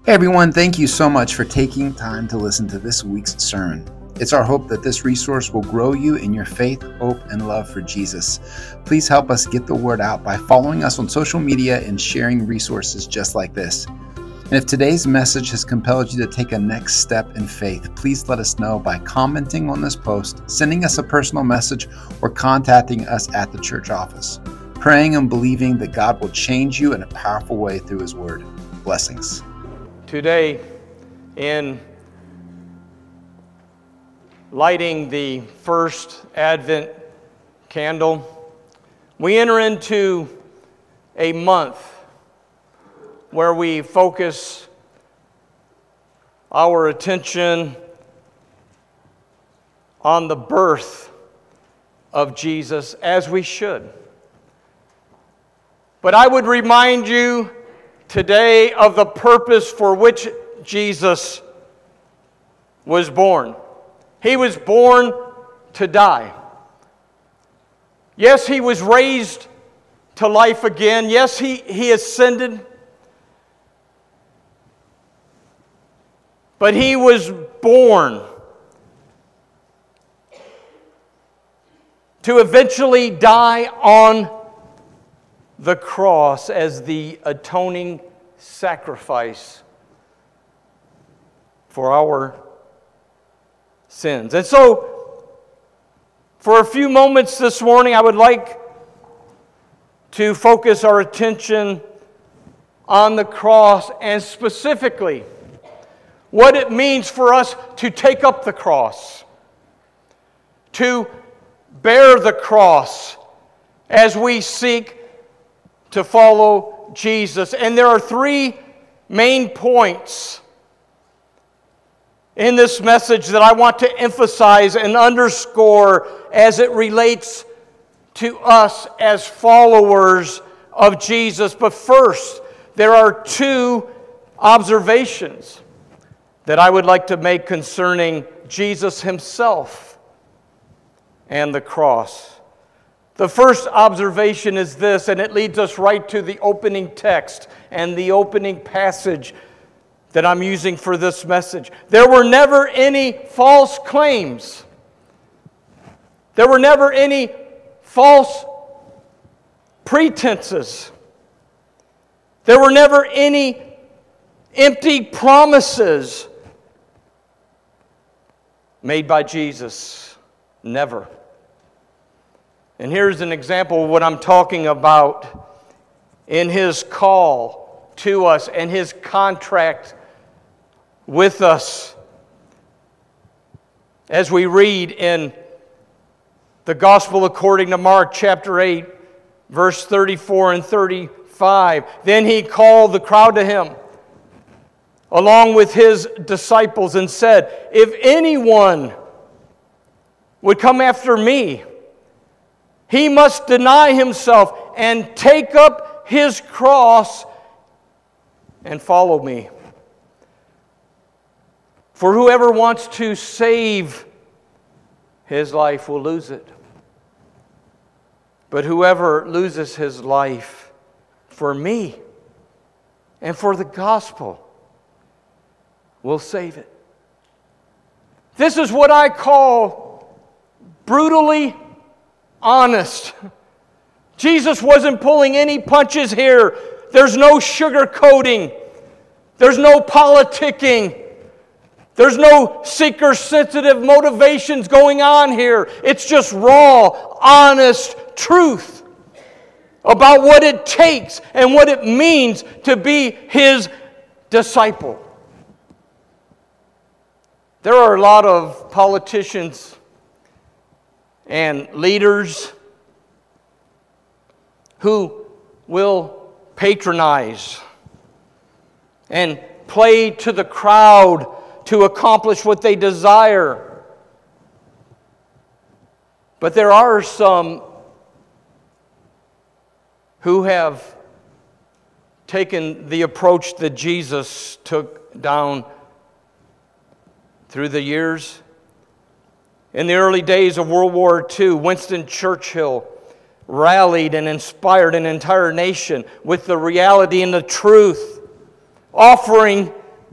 Hey everyone, thank you so much for taking time to listen to this week's sermon. It's our hope that this resource will grow you in your faith, hope, and love for Jesus. Please help us get the word out by following us on social media and sharing resources just like this. And if today's message has compelled you to take a next step in faith, please let us know by commenting on this post, sending us a personal message, or contacting us at the church office. Praying and believing that God will change you in a powerful way through His Word. Blessings. Today, in lighting the first Advent candle, we enter into a month where we focus our attention on the birth of Jesus, as we should. But I would remind you today of the purpose for which Jesus was born. He was born to die. Yes, He was raised to life again. Yes, He ascended. But He was born to eventually die on the cross as the atoning sacrifice for our sins. And so, for a few moments this morning, I would like to focus our attention on the cross and specifically what it means for us to take up the cross, to bear the cross as we seek to follow Jesus. And there are three main points in this message that I want to emphasize and underscore as it relates to us as followers of Jesus. But first, there are two observations that I would like to make concerning Jesus Himself and the cross. The first observation is this, and it leads us right to the opening text and the opening passage that I'm using for this message. There were never any false claims. There were never any false pretenses. There were never any empty promises made by Jesus. Never. And here's an example of what I'm talking about in His call to us and His contract with us. As we read in the Gospel according to Mark chapter 8, verse 34 and 35, then He called the crowd to Him along with His disciples and said, "If anyone would come after me, he must deny himself and take up his cross and follow me. For whoever wants to save his life will lose it. But whoever loses his life for me and for the gospel will save it." This is what I call brutally honest. Jesus wasn't pulling any punches here. There's no sugarcoating. There's no politicking. There's no seeker-sensitive motivations going on here. It's just raw, honest truth about what it takes and what it means to be His disciple. There are a lot of politicians and leaders who will patronize and play to the crowd to accomplish what they desire. But there are some who have taken the approach that Jesus took down through the years. In the early days of World War II, Winston Churchill rallied and inspired an entire nation with the reality and the truth, offering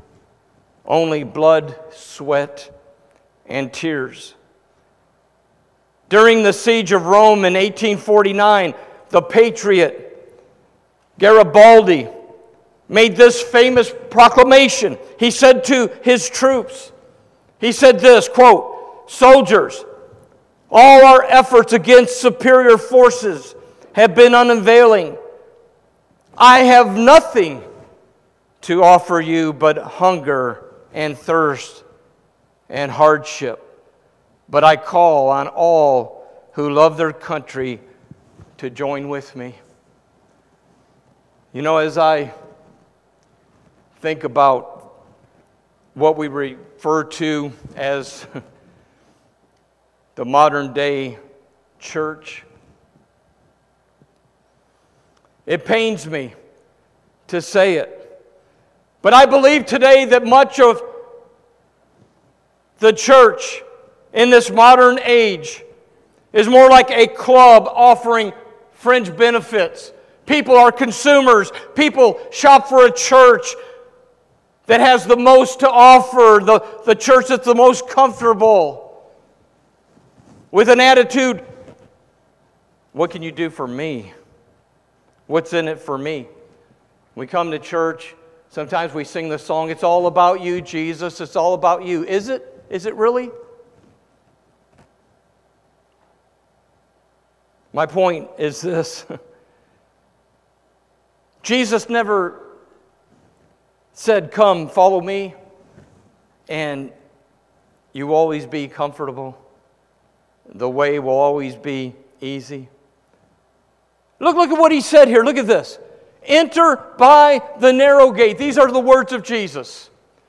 only blood, sweat, and tears. During the siege of Rome in 1849, the patriot Garibaldi made this famous proclamation. He said to his troops, he said this, quote, "Soldiers, all our efforts against superior forces have been unavailing. I have nothing to offer you but hunger and thirst and hardship. But I call on all who love their country to join with me." You know, as I think about what we refer to as the modern day church, it pains me to say it, but I believe today that much of the church in this modern age is more like a club offering fringe benefits. People are consumers. People shop for a church that has the most to offer, the church that's the most comfortable, with an attitude, what can you do for me? What's in it for me? We come to church, sometimes we sing the song, "It's all about you, Jesus, it's all about you." Is it? Is it really? My point is this. Jesus never said, "Come, follow me," and you will always be comfortable. The way will always be easy. Look at what he said here. Look at this. "Enter by the narrow gate." These are the words of Jesus.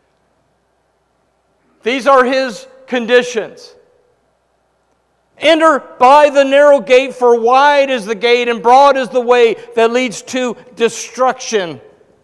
These are his conditions. "Enter by the narrow gate, for wide is the gate and broad is the way that leads to destruction.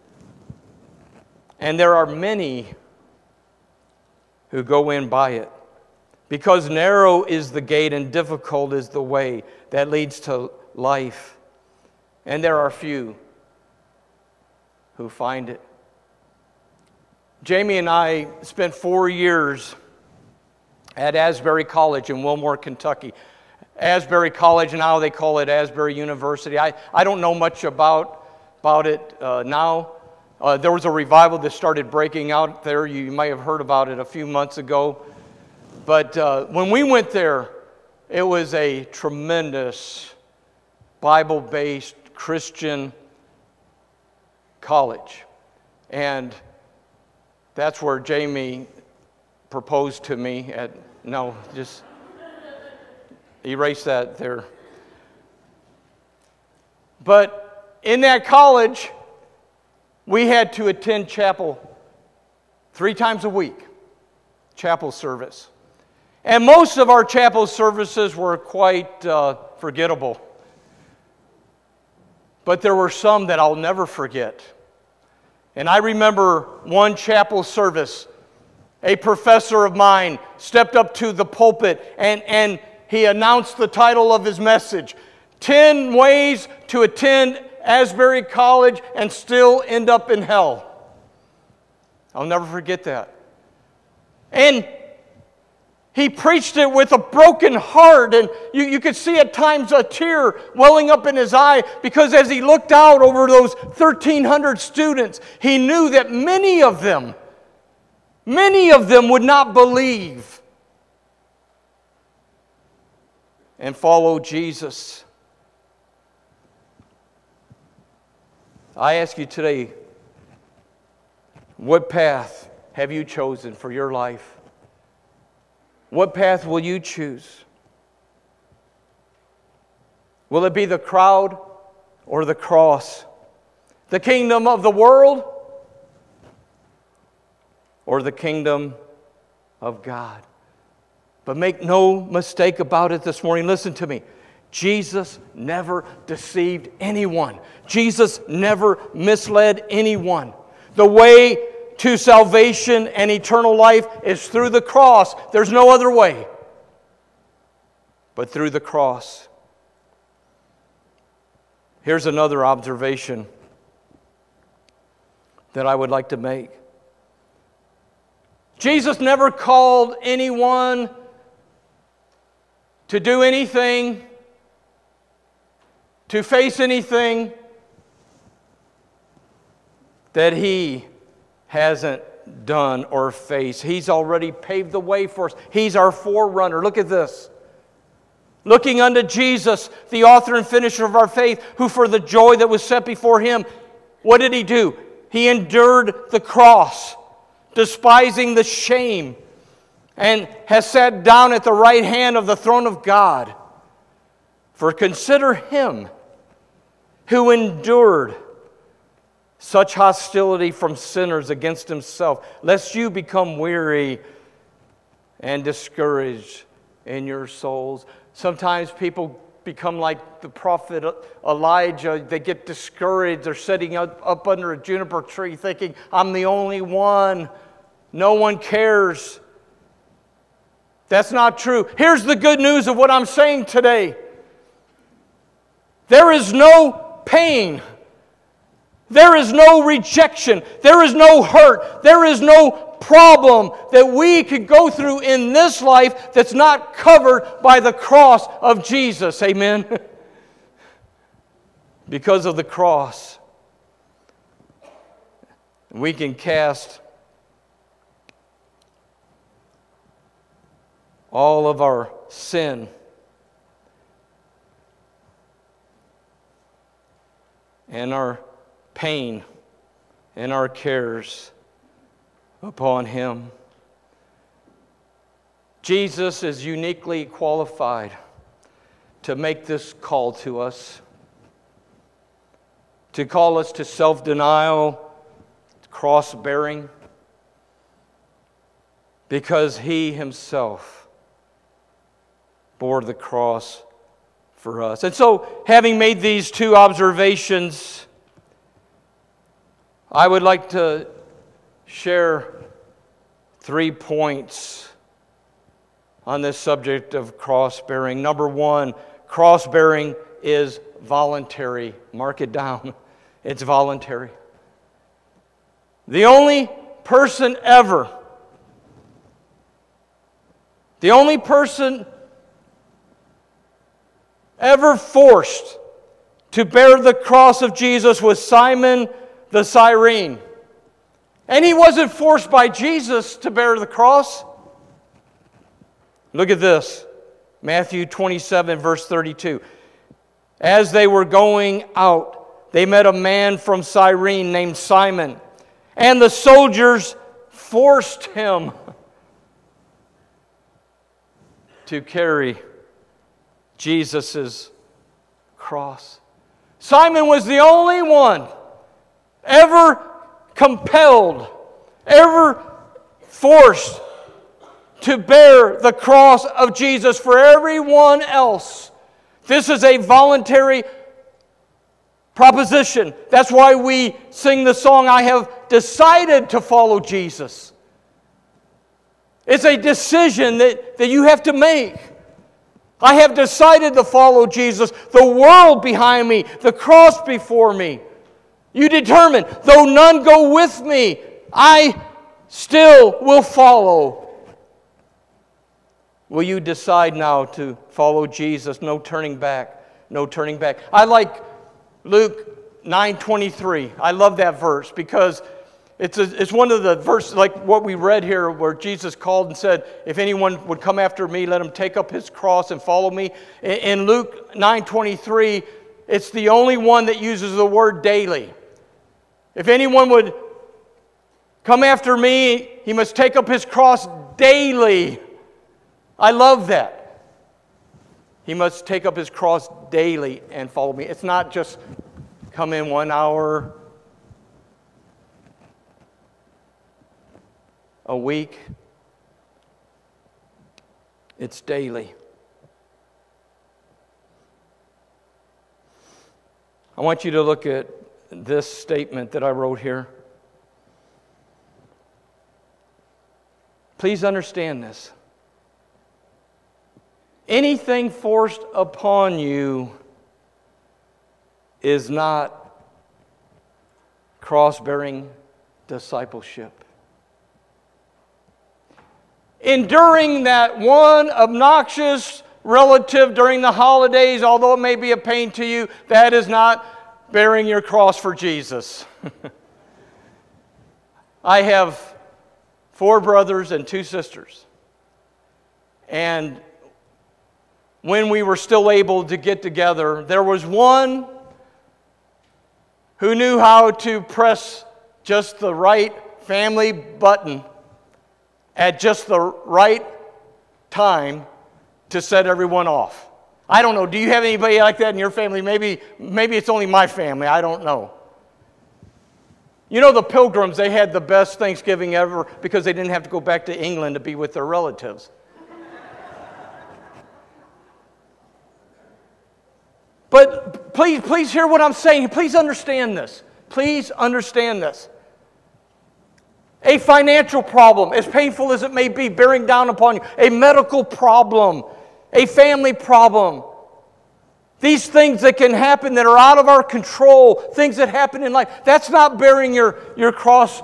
And there are many who go in by it. Because narrow is the gate and difficult is the way that leads to life. And there are few who find it." Jamie and I spent 4 years at Asbury College in Wilmore, Kentucky. Asbury College, now they call it Asbury University. I don't know much about it now. There was a revival that started breaking out there. You might have heard about it a few months ago. But when we went there, it was a tremendous Bible-based Christian college. And that's where Jamie proposed to me at, no, just erase that there. But in that college, we had to attend chapel 3 times a week, chapel service. And most of our chapel services were quite forgettable. But there were some that I'll never forget. And I remember one chapel service. A professor of mine stepped up to the pulpit and he announced the title of his message, 10 Ways to Attend Asbury College and Still End Up in Hell. I'll never forget that. And he preached it with a broken heart, and you could see at times a tear welling up in his eye, because as he looked out over those 1,300 students, he knew that many of them would not believe and follow Jesus. I ask you today, what path have you chosen for your life? What path will you choose? Will it be the crowd or the cross? The kingdom of the world or the kingdom of God? But make no mistake about it this morning. Listen to me. Jesus never deceived anyone. Jesus never misled anyone. The way to salvation and eternal life is through the cross. There's no other way but through the cross. Here's another observation that I would like to make. Jesus never called anyone to do anything, to face anything that He hasn't done or faced. He's already paved the way for us. He's our forerunner. Look at this. Looking unto Jesus, the author and finisher of our faith, who for the joy that was set before Him, what did He do? He endured the cross, despising the shame, and has sat down at the right hand of the throne of God. For consider Him who endured such hostility from sinners against Himself, lest you become weary and discouraged in your souls. Sometimes people become like the prophet Elijah. They get discouraged. They're sitting up under a juniper tree thinking, I'm the only one. No one cares. That's not true. Here's the good news of what I'm saying today. There is no pain. There is no rejection. There is no hurt. There is no problem that we could go through in this life that's not covered by the cross of Jesus. Amen? Because of the cross, we can cast all of our sin and our pain and our cares upon Him. Jesus is uniquely qualified to make this call to us, to call us to self-denial, cross-bearing, because He Himself bore the cross for us. And so, having made these two observations, I would like to share 3 points on this subject of cross-bearing. Number one, cross-bearing is voluntary. Mark it down. It's voluntary. The only person ever forced to bear the cross of Jesus was Simon the Cyrene. And he wasn't forced by Jesus to bear the cross. Look at this. Matthew 27, verse 32. As they were going out, they met a man from Cyrene named Simon. And the soldiers forced him to carry Jesus' cross. Simon was the only one ever compelled, ever forced to bear the cross of Jesus. For everyone else, this is a voluntary proposition. That's why we sing the song, I have decided to follow Jesus. It's a decision that you have to make. I have decided to follow Jesus. The world behind me, the cross before me. You determine, though none go with me, I still will follow. Will you decide now to follow Jesus? No turning back. No turning back. I like Luke 9:23. I love that verse because it's one of the verses like what we read here where Jesus called and said, if anyone would come after me, let him take up his cross and follow me. In Luke 9:23, it's the only one that uses the word daily. If anyone would come after me, he must take up his cross daily. I love that. He must take up his cross daily and follow me. It's not just come in 1 hour a week. It's daily. I want you to look at this statement that I wrote here. Please understand this. Anything forced upon you is not cross-bearing discipleship. enduring that one obnoxious relative during the holidays, although it may be a pain to you, that is not bearing your cross for Jesus. I have 4 brothers and 2 sisters. And when we were still able to get together, there was one who knew how to press just the right family button at just the right time to set everyone off. I don't know. Do you have anybody like that in your family? Maybe it's only my family. I don't know. You know, the Pilgrims, they had the best Thanksgiving ever because they didn't have to go back to England to be with their relatives. But please hear what I'm saying. Please understand this. Please understand this. A financial problem, as painful as it may be, bearing down upon you. A medical problem. A family problem. These things that can happen that are out of our control. Things that happen in life. That's not bearing your cross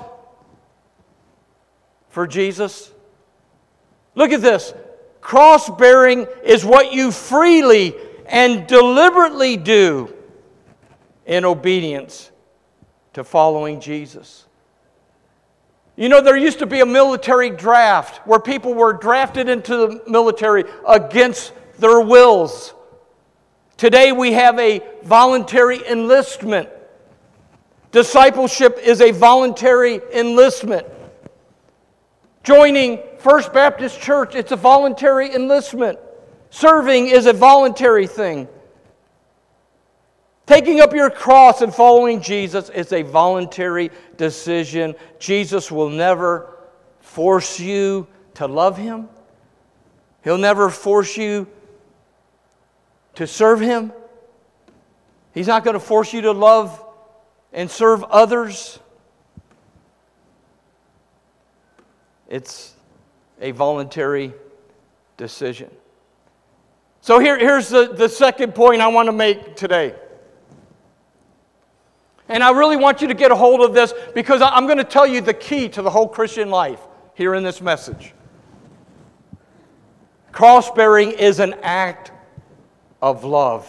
for Jesus. Look at this. Cross bearing is what you freely and deliberately do in obedience to following Jesus. You know, there used to be a military draft where people were drafted into the military against their wills. Today we have a voluntary enlistment. Discipleship is a voluntary enlistment. Joining First Baptist Church, it's a voluntary enlistment. Serving is a voluntary thing. Taking up your cross and following Jesus is a voluntary decision. Jesus will never force you to love Him. He'll never force you to serve Him. He's not going to force you to love and serve others. It's a voluntary decision. So here's the second point I want to make today. And I really want you to get a hold of this because I'm going to tell you the key to the whole Christian life here in this message. Cross-bearing is an act of love.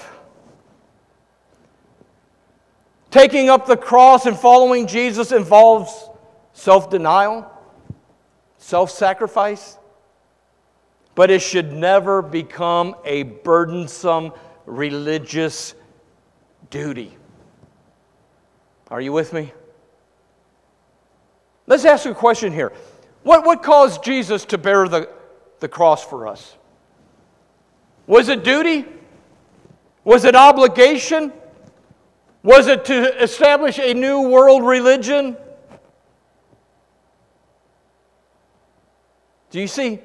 Taking up the cross and following Jesus involves self-denial, self-sacrifice, but it should never become a burdensome religious duty. Are you with me? Let's ask a question here. What caused Jesus to bear the cross for us? Was it duty? Was it obligation? Was it to establish a new world religion? Do you see?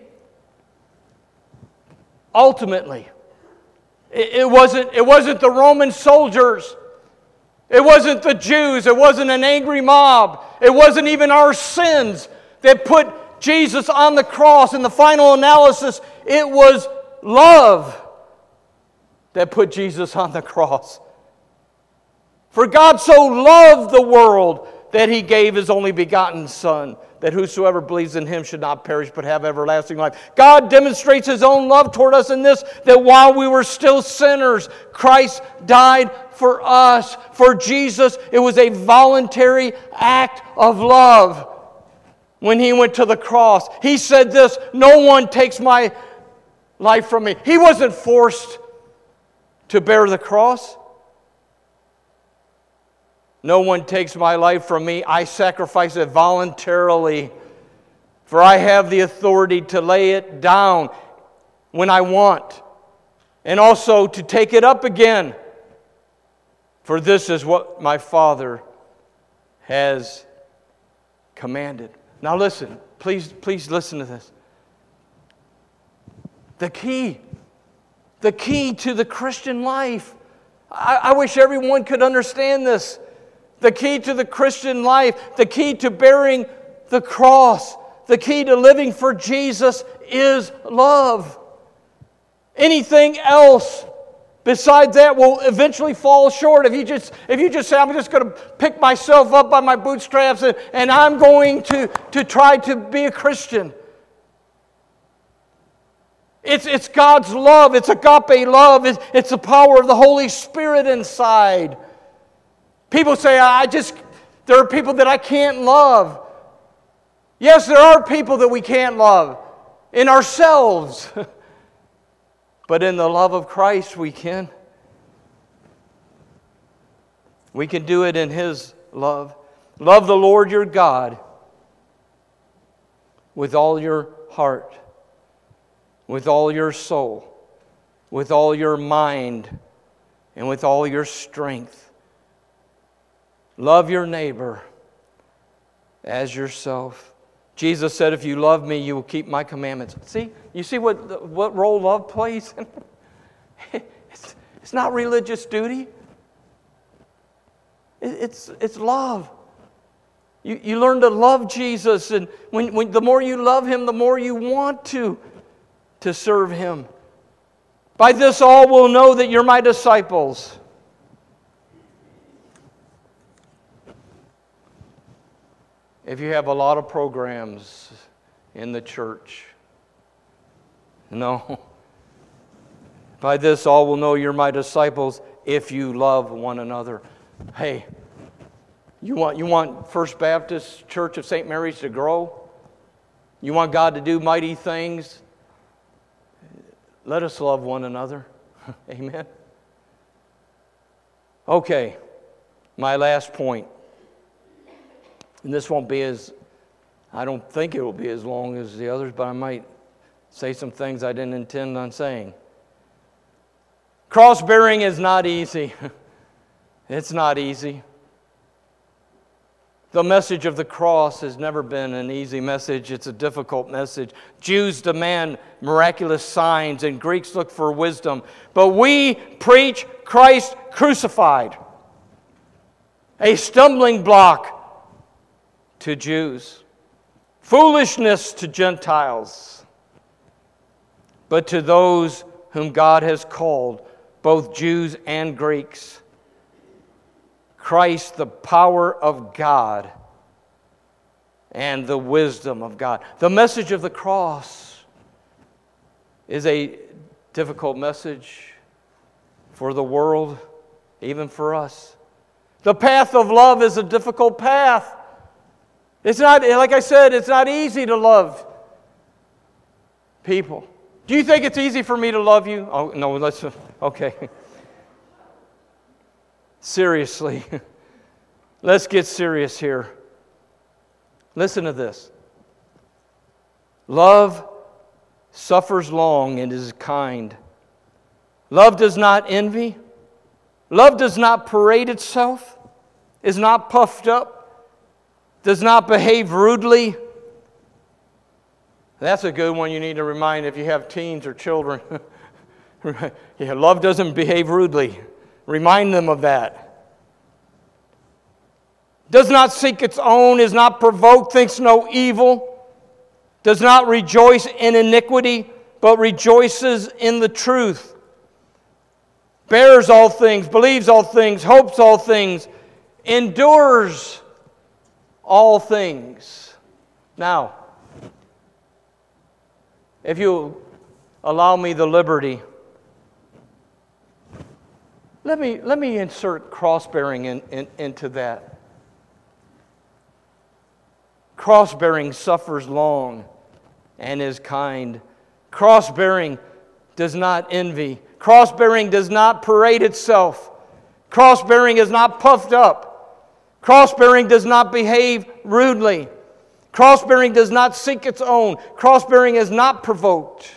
Ultimately, it wasn't the Roman soldiers. It wasn't the Jews. It wasn't an angry mob. It wasn't even our sins that put Jesus on the cross. In the final analysis, it was love that put Jesus on the cross. For God so loved the world that He gave His only begotten Son, that whosoever believes in Him should not perish but have everlasting life. God demonstrates His own love toward us in this, that while we were still sinners, Christ died for us. For Jesus, it was a voluntary act of love when He went to the cross. He said this, "No one takes my life from me." He wasn't forced to bear the cross. "No one takes my life from me. I sacrifice it voluntarily. For I have the authority to lay it down when I want, and also to take it up again. For this is what my Father has commanded." Now listen, please listen to this. The key to the Christian life. I wish everyone could understand this. The key to the Christian life, the key to bearing the cross, the key to living for Jesus is love. Anything else besides that will eventually fall short. If you just say, "I'm just going to pick myself up by my bootstraps and I'm going to try to be a Christian," It's God's love. It's agape love. It's the power of the Holy Spirit inside. People say, there are people that I can't love. Yes, there are people that we can't love in ourselves. But in the love of Christ we can. We can do it in His love. Love the Lord your God with all your heart, with all your soul, with all your mind, and with all your strength. Love your neighbor as yourself. Jesus said, if you love me, you will keep my commandments. You see what role love plays? It's not religious duty. It's love. You learn to love Jesus, and when the more you love Him, the more you want to serve Him. By this all will know that you're my disciples. If you have a lot of programs in the church, no. By this all will know you're my disciples if you love one another. Hey, you want First Baptist Church of St. Mary's to grow? You want God to do mighty things? Let us love one another. Amen. Okay, my last point. And this won't be I don't think it will be as long as the others, but I might say some things I didn't intend on saying. Cross-bearing is not easy. It's not easy. The message of the cross has never been an easy message. It's a difficult message. Jews demand miraculous signs, and Greeks look for wisdom. But we preach Christ crucified, a stumbling block to Jews, foolishness to Gentiles. But to those whom God has called, both Jews and Greeks, Christ, the power of God and the wisdom of God. The message of the cross is a difficult message for the world, even for us. The path of love is a difficult path. It's not, like I said, it's not easy to love people. Do you think it's easy for me to love you? Oh, no, okay. Seriously. Let's get serious here. Listen to this. Love suffers long and is kind. Love does not envy. Love does not parade itself, is not puffed up, does not behave rudely. That's a good one you need to remind if you have teens or children. Yeah, love doesn't behave rudely. Remind them of that. Does not seek its own, is not provoked, thinks no evil, does not rejoice in iniquity, but rejoices in the truth. Bears all things, believes all things, hopes all things, endures all things. Now, if you allow me the liberty, let me insert cross-bearing into that. Cross-bearing suffers long and is kind. Cross-bearing does not envy. Cross-bearing does not parade itself. Cross-bearing is not puffed up. Cross-bearing does not behave rudely. Cross-bearing does not seek its own. Cross-bearing is not provoked.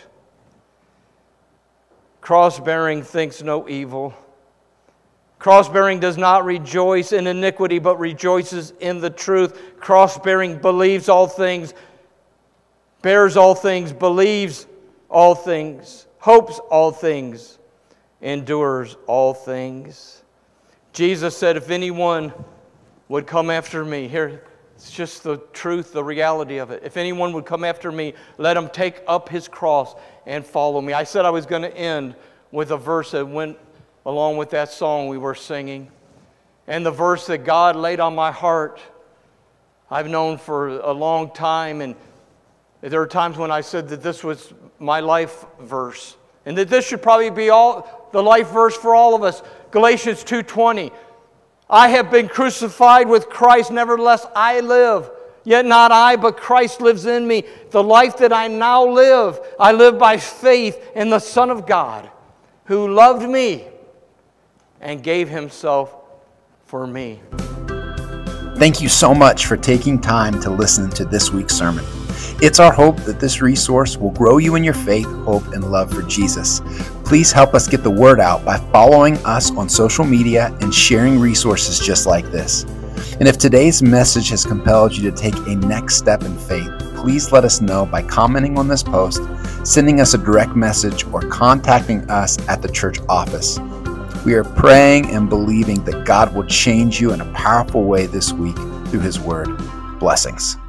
Cross-bearing thinks no evil. Cross-bearing does not rejoice in iniquity, but rejoices in the truth. Cross-bearing believes all things, bears all things, believes all things, hopes all things, endures all things. Jesus said, if anyone would come after me, here, it's just the truth, the reality of it. If anyone would come after me, let him take up his cross and follow me. I said I was going to end with a verse that went along with that song we were singing. And the verse that God laid on my heart, I've known for a long time, and There are times when I said that this was my life verse, and that this should probably be all the life verse for all of us. Galatians 2:20. I have been crucified with Christ, nevertheless I live. Yet not I, but Christ lives in me. The life that I now live, I live by faith in the Son of God, who loved me and gave himself for me. Thank you so much for taking time to listen to this week's sermon. It's our hope that this resource will grow you in your faith, hope, and love for Jesus. Please help us get the word out by following us on social media and sharing resources just like this. And if today's message has compelled you to take a next step in faith, please let us know by commenting on this post, sending us a direct message, or contacting us at the church office. We are praying and believing that God will change you in a powerful way this week through His Word. Blessings.